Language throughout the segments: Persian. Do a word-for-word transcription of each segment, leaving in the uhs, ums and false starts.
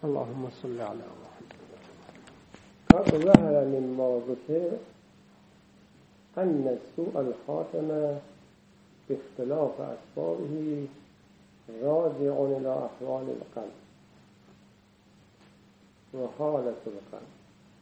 اللهم صل على محمد. قد ظهر مما ذكر أن سوء الخاتمة باختلاف أسبابه راجع إلى أحوال القلب وحالة القلب.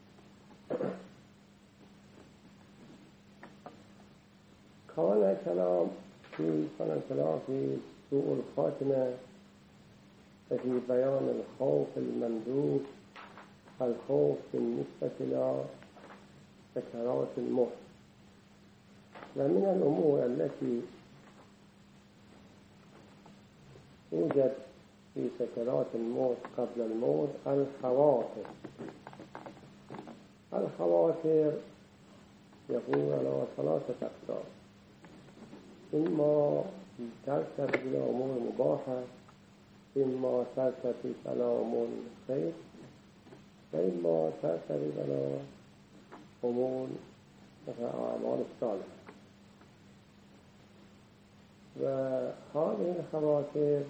كان كلام في كان كلام في سوء الخاتمة في بيان الخوف الممدود، الخوف بالنسبة إلى سكرات الموت. ومن الأمور التي توجد في سكرات الموت قبل الموت الخواطر. الخواطر يكون على ثلاثة أقسام: إما ترتبط إلى أمور مباحة، إما ترتبط على أمور خير، وإما ترتبط على أمور أعمال الصالحة. وهذه الخواطر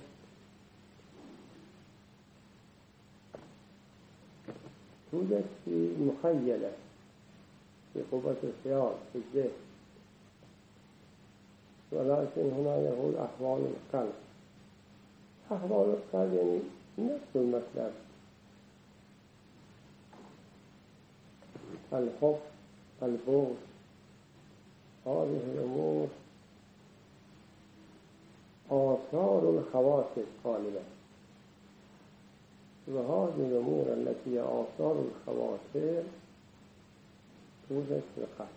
توجد في مخيلة في قوة الخيال في الذهن، ولكن هنا يقول أحوال القلب. أحوال القلب يعني نفس المطلب، الحب، البغض، هذه الأمور آثار الخواطر غالبا. وهذه الأمور التي هي آثار الخواطر توجد في القلب.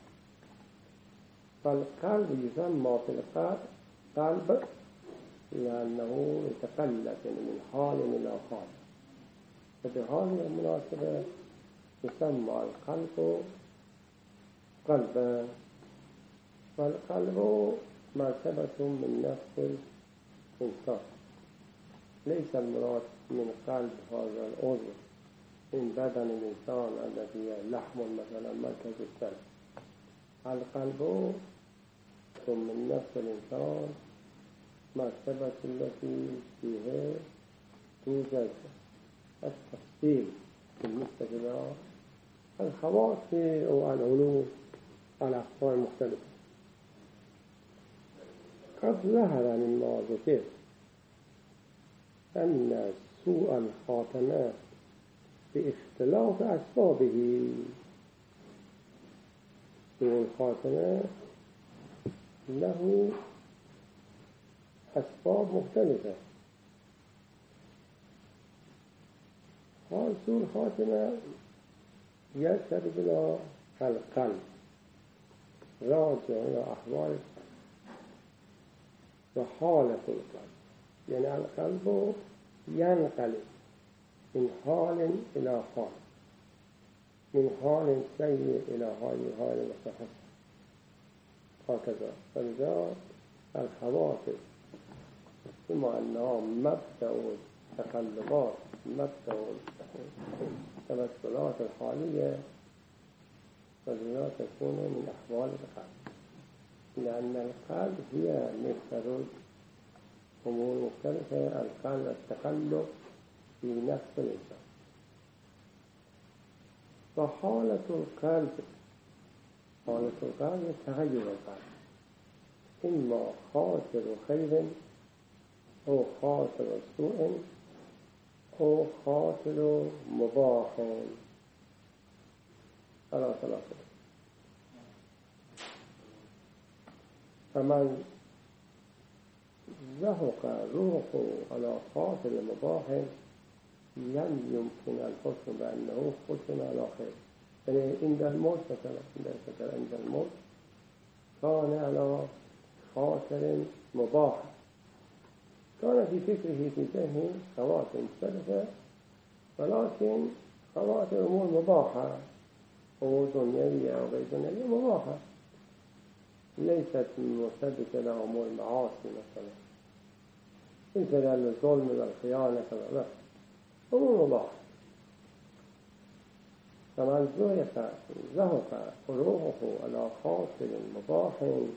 فالقلب يسمى في القلب قلب لأنه يتقلب من حال إلى حال، فبهذه المناسبة يسمى القلب قلبا. فالقلب مرتبة من نفس الإنسان، ليس المراد من قلب هذا العضو من بدن الإنسان الذي لحم مثلا مركز الدم. القلب من نفس الإنسان مرتبة التي فيها توجد التفصيل بالنسبة إلى الخواطر والعلوم على أقسام مختلفة. قد ظهر مما ذكر أن سوء الخاتمة باختلاف أسبابه. سوء الخاتمة له أسباب مختلفة. هذا سوء الخاتمة يرتبط إلى القلب، راجع إلى أحوال وحالة القلب. يعني القلب ينقلب من حال إلى حال، من حال سيء إلى حال مستحسن، هكذا. فلذا الخواطر بما أنها مبدأ التقلبات، مبدأ التمثلات الحالية، فلذا تكون من أحوال القلب، لأن القلب هي مفترض أمور مختلفة. القلب التقلب في نفس الإنسان. فحالة القلب، حالة القلب تغير القلب، إما خاطر خير أو خاطر سوء أو خاطر مباح على ثلاثة. فمن زهق روحه على خاطر مباح لم يمكن الحكم بأنه ختم على خير. يعني عند الموت مثلا عند الموت كان على خاطر مباح، كان في فكره في ذهنه خواطر مختلفة، ولكن خواطر أمور مباحة، أمور دنيوية أو غير دنيوية مباحة، ليست مرتبطة بأمور المعاصي مثلا، ليس لأن الظلم والخيانة كذا، أمور مباحة. فمن زهق زهق روحه على خاطر مباح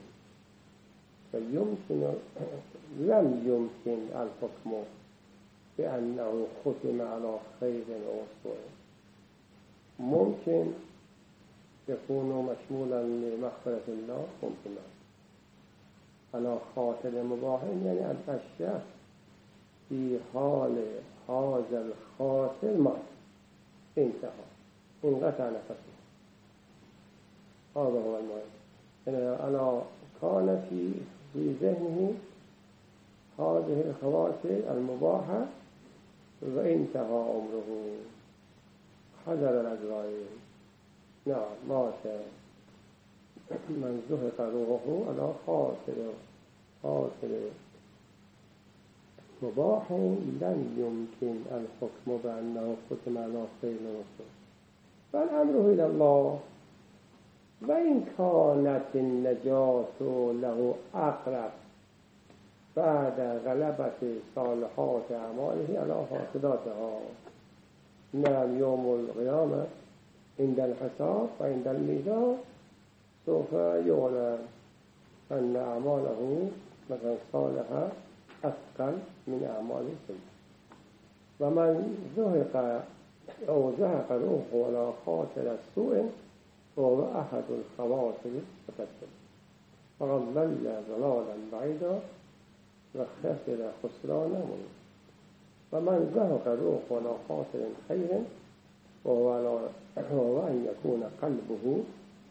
فيمكن لم يمكن الحكم بأنه ختم على خير وصول. ممكن يكون مشمولا لمغفرة الله، ممكن على خاطر مباح، يعني أن الشخص في حال هذا الخاطر مات، انتهى، انقطع نفسه. هذا هو المهم. يعني أنا كان في في ذهنه هذه الخواطر المباحة وانتهى عمره، حضر الأجرائي، نعم مات، من زهق روحه على خاطر خاطر مباح لن يمكن الحكم بأنه ختم على خير وصول. فالأمر إلى الله. وإن كانت النجاة له أقرب بعد غلبة صالحات أعماله على فاسداتها. نعم، يوم القيامة عند الحساب وعند الميزان سوف يعلم أن أعماله مثلا صالحة أثقل من أعمال السيئة. ومن زهق أو زهق روحه على خاطر السوء وهو أحد الخواطر الفتنة، فقد ضل ضلالا بعيدا وخسر خسرانا مبينا. ومن زهق روحه على خاطر خير وهو أن يكون قلبه،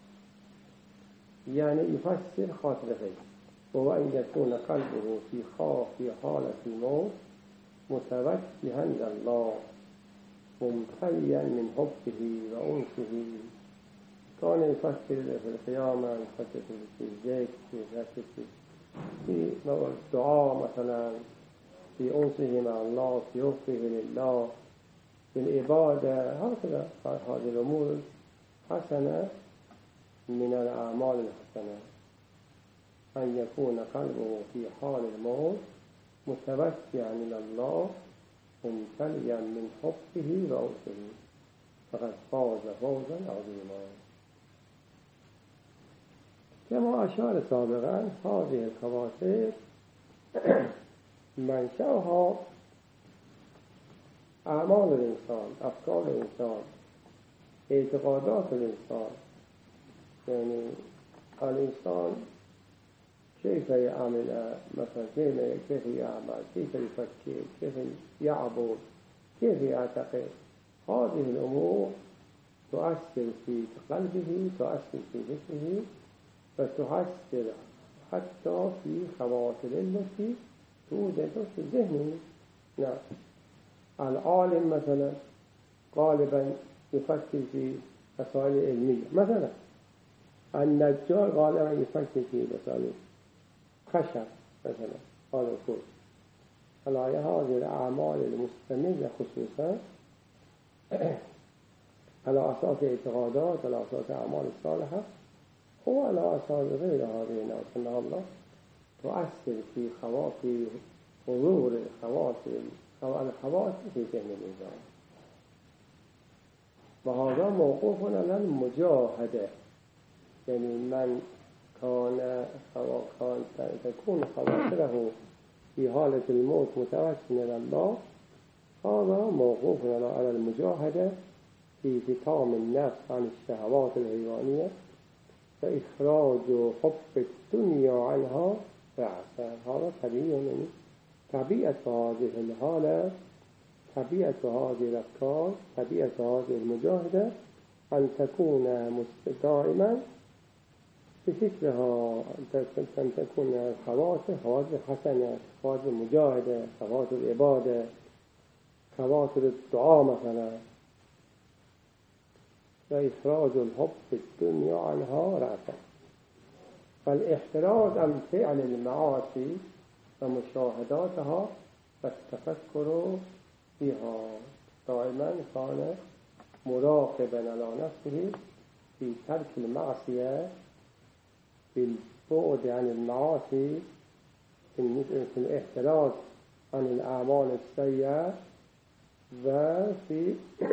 يعني يفسر خاطر خير، وهو أن يكون قلبه في خاف في حالة الموت متوجها إلى الله ممتلئا من حبه وأنسه. كان يفكر في القيامة، يفكر في الذكر، يفكر في الدعاء مثلا، في أنسه مع الله، في حبه لله، في العبادة، هكذا. هذه الأمور حسنة من الأعمال الحسنة، أن يكون قلبه في حال الموت متوجها إلى الله ممتلئا من حبه وأنسه، فقد فاز فوزا عظيما. كما أشار سابقا، هذه الخواطر منشأها أعمال الإنسان، أفكار الإنسان، اعتقادات الإنسان. يعني الإنسان كيف يعمل، مثلا كيف يعمل، كيف يفكر، كيف يعبد، كيف يعتقد. هذه الأمور تؤثر في قلبه، تؤثر في ذهنه، وتؤثر حتى في خواطر التي توجد في ذهنه. نعم، العالم مثلا غالبا يفكر في مسائل علمية، مثلا النجار غالبا يفكر في مسائل خشب مثلا، هذا الكل. فلا هذه الأعمال المستمرة خصوصا على أساس اعتقادات، على أساس أعمال الصالحة، هو على أساس غير هذه الناس الله، تؤثر في خواطر حضور الخواطر الخواطر في ذهن الإنسان. وهذا موقوف على المجاهدة. يعني من كان كان تكون خواطره في حالة الموت متوجها إلى الله، هذا موقوف على المجاهدة في فطام النفس عن الشهوات الحيوانية وإخراج حب الدنيا عنها رأسا. هذا طبيعي، يعني طبيعة هذه الحالة، طبيعة هذه الأفكار، طبيعة هذه المجاهدة أن تكون دائما بفكرها، أن تكون الخواطر خواطر حسنة، خواطر المجاهدة، خواطر العبادة، خواطر الدعاء مثلا، وإخراج الحب في الدنيا عنها رأسا. فالاحتراز عن فعل المعاصي ومشاهداتها والتفكر فيها، دائما كان مراقبا على نفسه في ترك المعصية، بالبعد عن المعاصي، في الاحتراز عن الأعمال السيئة، وفي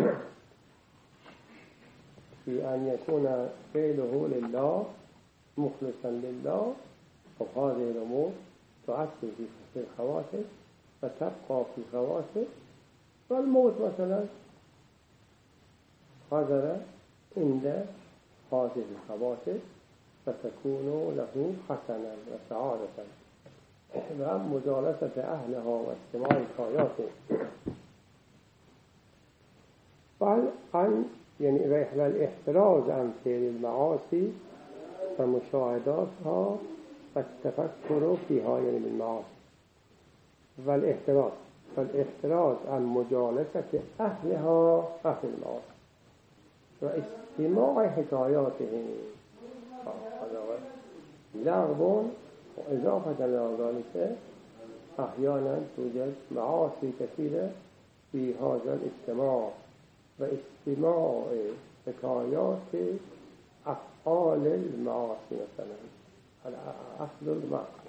في أن يكون فعله لله مخلصا لله. وهذه الأمور تؤثر في الخواطر وتبقى في الخواطر والموت مثلا حضر عند هذه الخواطر فتكون له حسنا وسعادة و مجالسة أهلها واستماع حكاياته عن يعني رحلة الاحتراز عن فعل المعاصي ومشاهداتها والتفكر فيها يعني بالمعاصي والاحتراز والاحتراز عن مجالسة أهلها أهل المعاصي واستماع حكاياتهم لغو وإضافة إلى ذلك أحيانا توجد معاصي كثيرة في هذا الاستماع واستماع حكايات أفعال المعاصي مثلا أخذ المعصية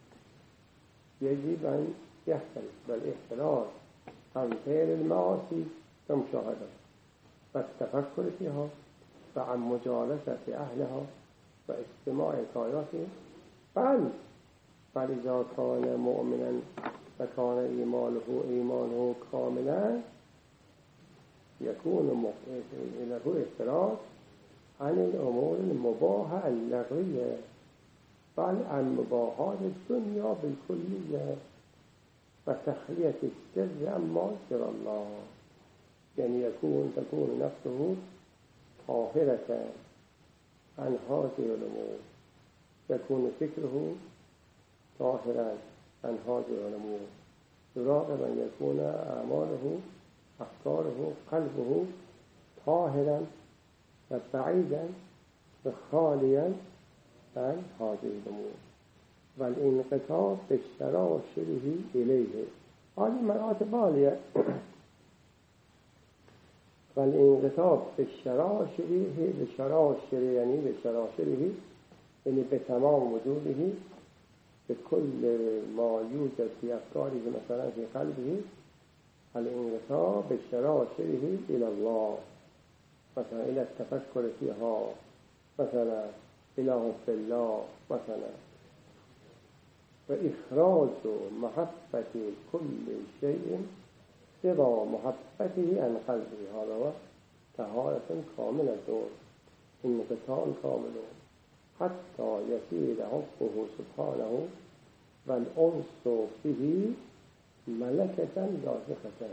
يجب أن يختلف بالاحتراز عن فعل المعاصي ومشاهدة والتفكر فيها وعن مجالسة أهلها واستماع حكاياتهم بل فإذا كان مؤمنا وكان إيمانه إيمانه كاملا يكون له احتراز عن الأمور المباحة اللغوية بل عن مباحات الدنيا بالكلية وتخلية السر عما سر الله يعني يكون تكون نفسه طاهرة عن هذه الأمور يكون فكره طاهرا عن هذه الأمور يراقب أن يكون أعماله أفكاره قلبه طاهرا وبعيدا وخاليا عن هذه الأمور والانقطاع بشراشره إليه هذه مراتب عالية والانقطاع بشراشره بشراشره يعني بشراشره يعني بتمام وجوده بكل ما يوجد في أفكاره مثلا في قلبه الانقطاع بشراشره إلى الله مثلا إلى التفكر فيها مثلا إلى حب الله مثلا وإخراج محبة كل شيء سوى محبته عن قلبه هذا هو طهارة كاملة انقطاع كامل حتى يصير حبه سبحانه والأنس به ملكة راسخة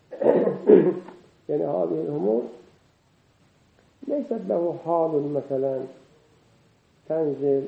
يعني هذه الأمور ليست له حال مثلا تنزل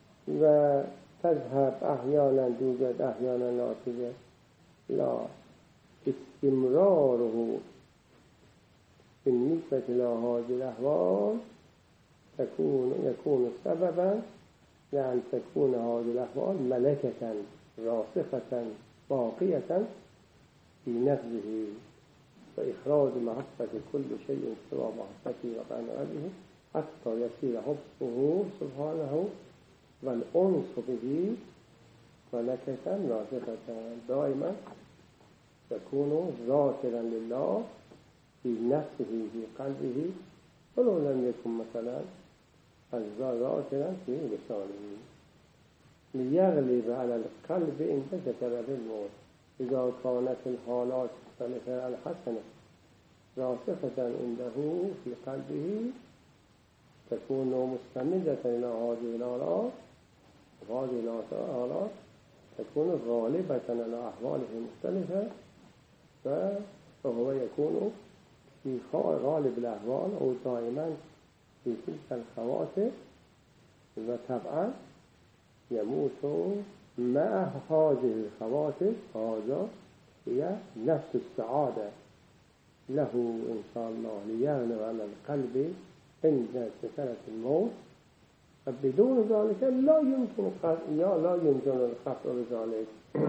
وتذهب أحيانا توجد أحيانا لا توجد لا استمراره بالنسبة إلى هذه الأحوال تكون يكون سببا لأن تكون هذه الأحوال ملكة راسخة باقية في نفسه وإخراج محبة كل شيء سوى محبته وقعن قلبه حتى يصير حبه سبحانه والأنس به ملكة راسخة دائما يكون ذاكرا لله في نفسه في قلبه ولو لم يكن مثلا ذاكرا في لسانه ليغلب على القلب عند ذكر الموت إذا كانت الحالات الحسنة راسخة عنده في قلبه تكون مستمدة إلى هذه الآلات وهذه الآلات تكون غالبة على أحواله المختلفة فهو يكون في غالب الأحوال أو دائما في تلك الخواطر وطبعا يموت مع هذه الخواطر هذا هي نفس السعادة له إن شاء الله ليغلب على القلب عند سكرة الموت فبدون ذلك لا يمكن لا يمكن الخطر بذلك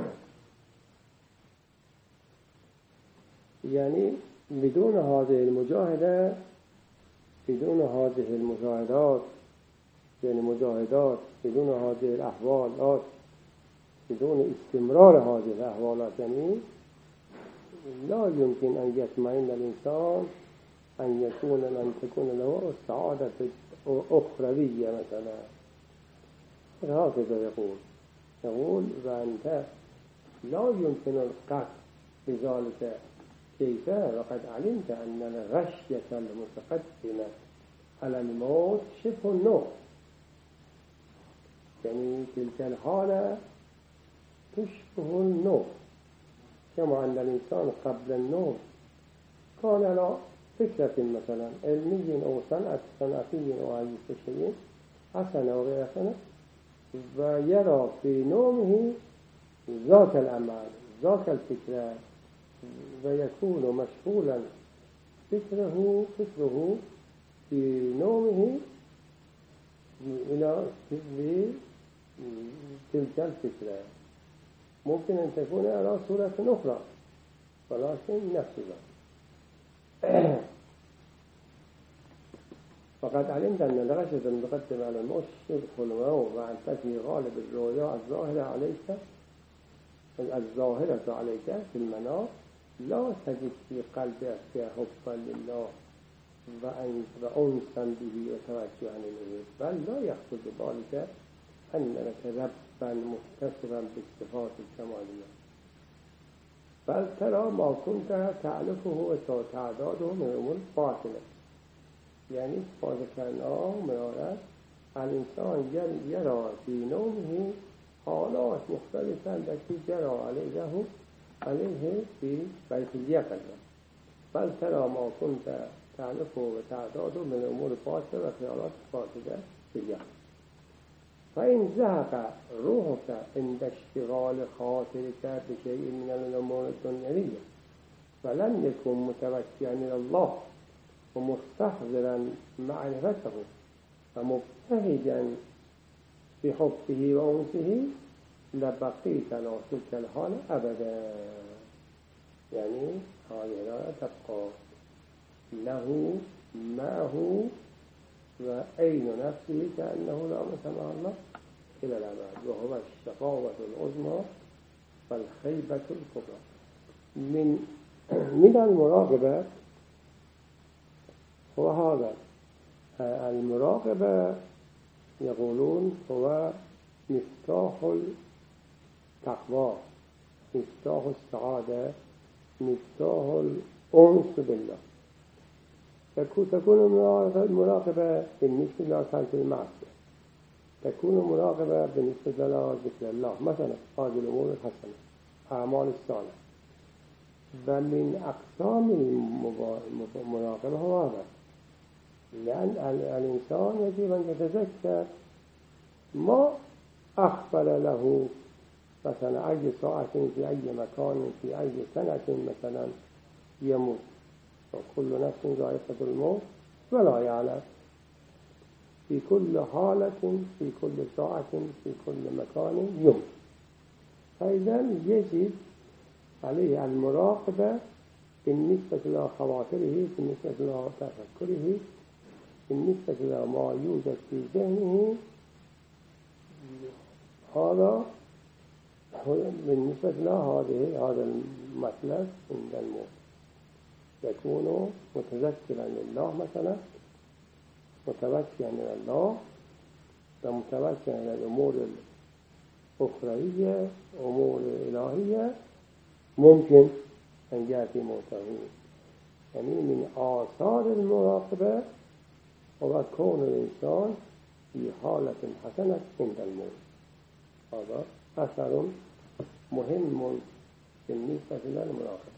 يعني بدون هذه المجاهدة بدون هذه المجاهدات يعني مجاهدات بدون هذه الأحوالات بدون استمرار هذه الأحوالات يعني لا يمكن أن يطمئن الإنسان أن يكون أن تكون له السعادة أخروية مثلا هكذا يقول يقول وأنت لا يمكن القصد بذلك كيف وقد علمت أن الغشية المتقدمة على الموت شبه النوم، يعني تلك الحالة تشبه النوم، كما أن الإنسان قبل النوم كان على فكرة مثلا علمي أو صنعة صنعتي أو أي شيء حسنة أو غير حسنة، ويرى في نومه ذاك العمل ذاك الفكرة، ويكون مشغولا فكره فكره في نومه إلى تلك الفكرة. ممكن أن تكون على صورة أخرى ولكن نفسها. فقد علمت أن الغشية المتقدمة على الموت شبه النوم، وأن تجري غالب الرؤيا الظاهرة عليك الظاهرة عليك في المنام لا تجد في قلبك حبا لله وأنسا به وتوجها إليه، بل لا يخطر ببالك أن لك ربا متصفا بالصفات الكمالية، بل ترى ما كنت تعرفه وتعداده من أمور باطنة. يعني فذكرنا مرارا الإنسان يرى في نومه حالات مختلفة التي جرى عليه عليه في بيت اليقظة، بل ترى ما كنت تعرفه وتعداده من أمور باطنة وخيالات فاسدة في اليقظة. فإن زهق روحك عند اشتغال خاطرك بشيء من الأمور الدنيوية فلم يكن متوجها إلى الله ومستحضرا معرفته ومبتهجا بحبه وأنسه لبقيت على تلك الحال أبدا. يعني هذه لا تبقى له معه وأين نفسه كأنه لا مسمى الله إلى الأبد، وهو الشقاوة العظمى والخيبة الكبرى. من من المراقبة هو هذا. المراقبة يقولون هو مفتاح التقوى، مفتاح السعادة، مفتاح الأنس بالله. تكون المراقبة بالنسبة لأركان المعصية، تكون مراقبة بالنسبة لذكر الله، مثلا هذه الأمور الحسنة، أعمال الصالحة. ومن أقسام المراقبة هو هذا، لأن الإنسان يجب أن يتذكر ما أخبر له مثلا أي ساعة في أي مكان في أي سنة مثلا يموت، وكل نفس ذائقة الموت ولا يعلم في كل حالة في كل ساعة في كل مكان يموت. فإذا يجب عليه المراقبة بالنسبة إلى خواطره، بالنسبة إلى تفكره، بالنسبة إلى ما يوجد في ذهنه. هذا بالنسبة إلى هذه هذا المطلب عند الموت يكون متذكرا لله مثلا، متوجها إلى الله ومتوجها إلى الأمور الأخروية أمور إلهية، ممكن أن يأتي موته. يعني من آثار المراقبة هو كون الإنسان في حالة حسنة عند الموت. هذا أثر مهم بالنسبة للمراقبة.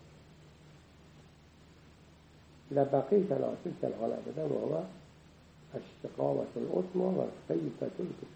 لبقيت على تلك الحالة أبدا، وهو الشقاوة العظمى والخيبة الكبرى.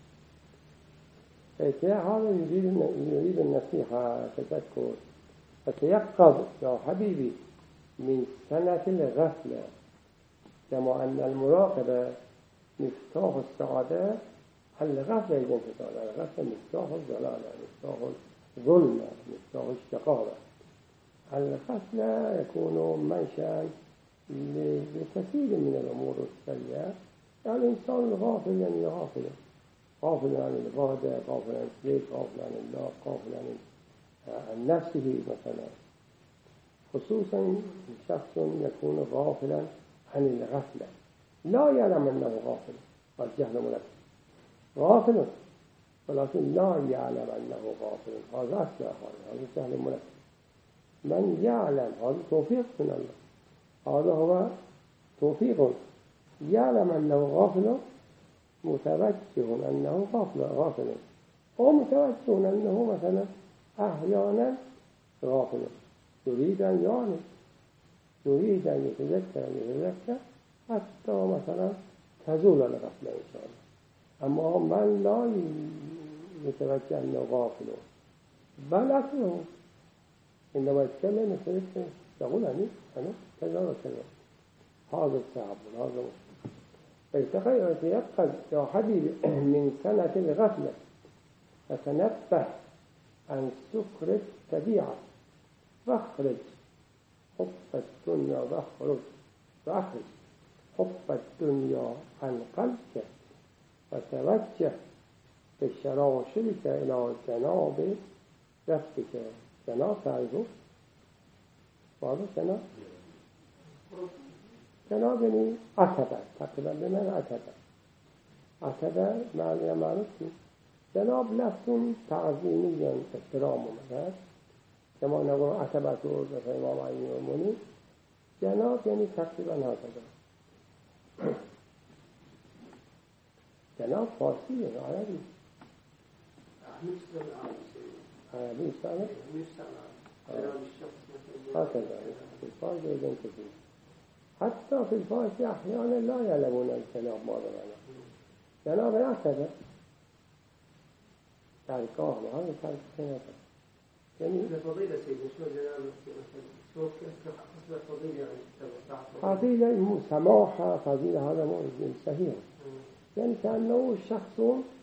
هذا يريد يريد النصيحة تذكر فتيقظ يا حبيبي من سنة الغفلة، كما أن المراقبة مفتاح السعادة. الغفلة يكون في الغفلة، الغفلة مفتاح الضلال، مفتاح الظلم، مفتاح الشقاوة. الغفلة يكون منشأ لكثير من الأمور السيئة. يعني الإنسان غافل، يعني غافل غافل عن العبادة، غافل عن الشرك، غافل عن الله، غافل عن عن نفسه مثلا. خصوصا شخص يكون غافلا عن الغفلة، لا يعلم أنه غافل، والجهل منفس غافل ولكن لا يعلم أنه غافل. هذا أسوأ، هذا الجهل منفس. من يعلم، هذا توفيق من الله، هذا هو توفيق، يعلم أنه غافل متوجه أنه غافل غافل أو متوجه أنه مثلا أحيانا غافل، يريد أن يعلم، يريد أن يتذكر أن يتذكر حتى مثلا تزول الغفلة إن شاء الله. أما من لا يتوجه أنه غافل بل أكله عندما يتكلم يتذكر يقول أني أنا كذا وكذا، هذا الصعب هذا فيتخيل يتيقظ يا حبيبي من سنة الغفلة فتنبه عن سكر الطبيعة فاخرج حب الدنيا واخرج فاخرج حب الدنيا عن قلبك وتوجه بشراشرك إلى جناب ربك. جناب تعرفه؟ واضح جناب؟ جناب يعني عتبه، تقریبا به من عتبه. عتبه معنی معروف نیست. جناب لفظ تعظیمی احترام اومده که ما نگویم عتبه تو به امام علی مومنی، جناب یعنی تقریبا عتبه. جناب فارسیه عربی عربی سنه هكذا في الفارس يجب كثير، حتى في الفارس أحيانا لا يعلمون الجناب ماذا معنى. جناب يعتبر تركاه وهذا ترك سنته يعني فضيلة سيدنا شو جناب شو كيف حصل فضيلة يعني فضيلة سماحة فضيلة هذا مو صحيح، يعني كأنه شخص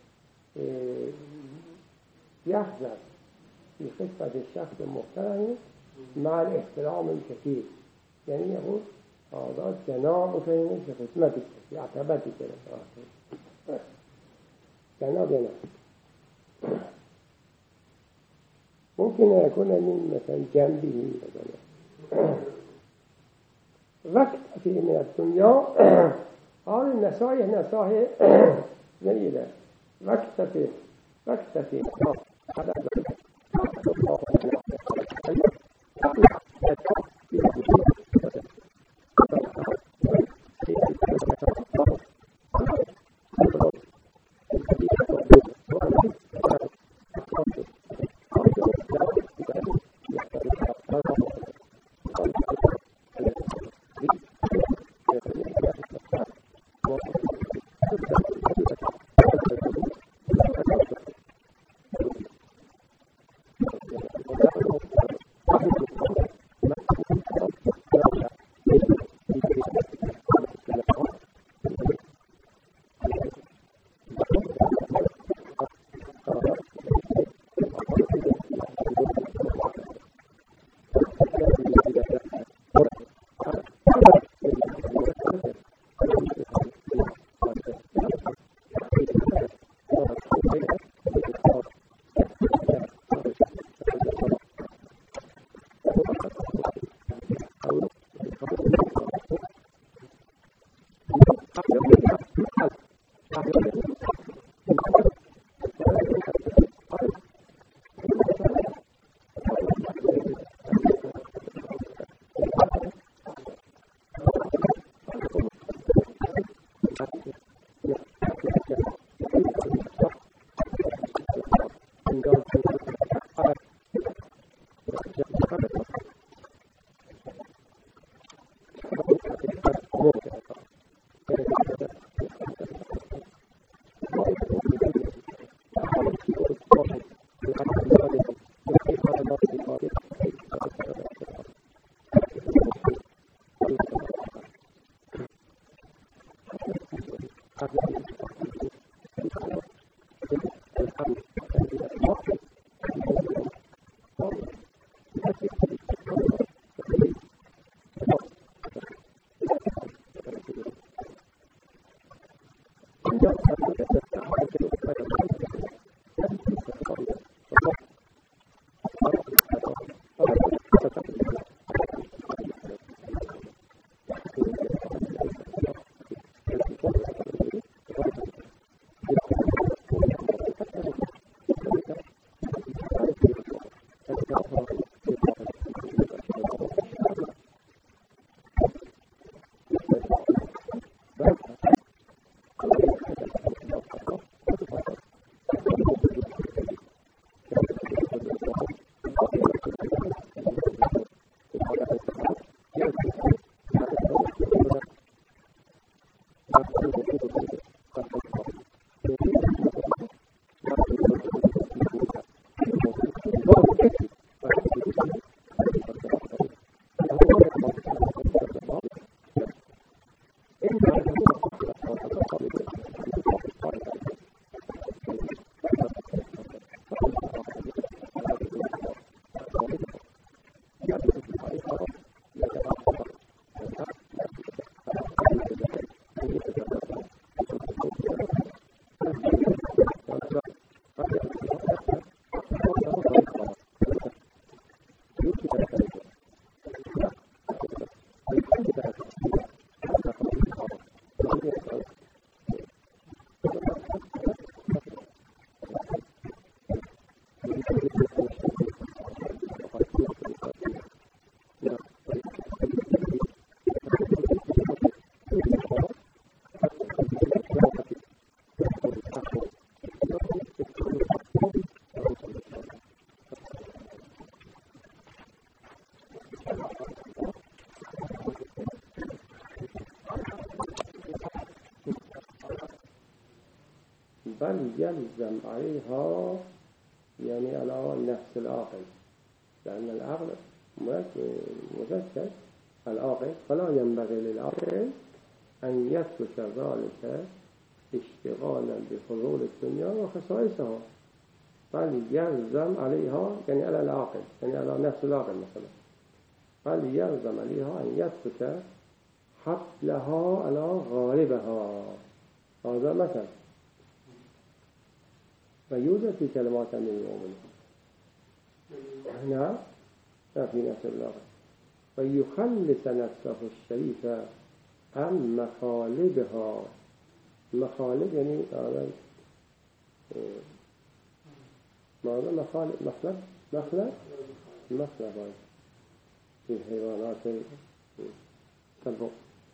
يحذر في خدمة الشخص المحترم مع الاحترام الكثير، يعني يقول هذا جناب فهمه في خدمتك في عتبتك جناب جناب. ممكن يكون من مثلا جنبه مثلا وقت في من الدنيا. هذه النصائح نصائح جيدة. وقت في وقت في بل يلزم عليها يعني على نفس العاقل، لأن العقل مذكر العاقل، فلا ينبغي للعاقل أن يترك ذلك اشتغالا بحضور الدنيا وخصائصها، بل يلزم عليها يعني على العاقل، يعني على نفس العاقل مثلا، بل يلزم عليها أن يترك حبلها على غالبها. هذا مثلا، ويوجد في كلمات أمير المؤمنين نعم في نفس الوقت، ويخلص نفسه الشريفة عن مخالبها. مخالب يعني هذا ماذا مخالب مخلب مخلب مخلب في الحيوانات السبع.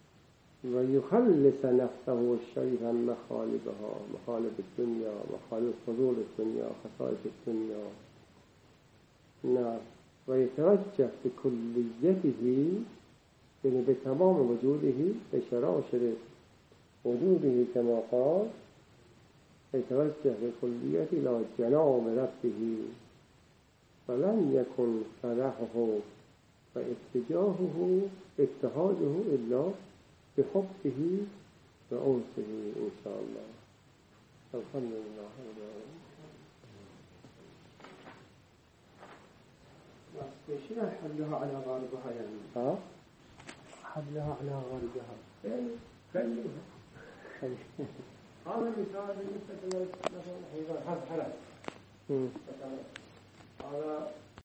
ويخلص نفسه الشريفة عن مخالبها، مخالب الدنيا، مخالب حضور الدنيا، خصائص الدنيا. نعم. ويتوجه بكليته يعني بتمام وجوده بشراشر وجوده كما قال، يتوجه بكليته إلى جناب ربه، فلن يكن فرحه واتجاهه اتحاده إلا بحبه وأنسه إن شاء الله. الحمد لله رب العالمين. شنو حملها على غالبها يعني؟ ها؟ حملها على غالبها. يعني خليها. هذا مثال بالنسبة مثلا حيوان حرس حلال. مثلا هذا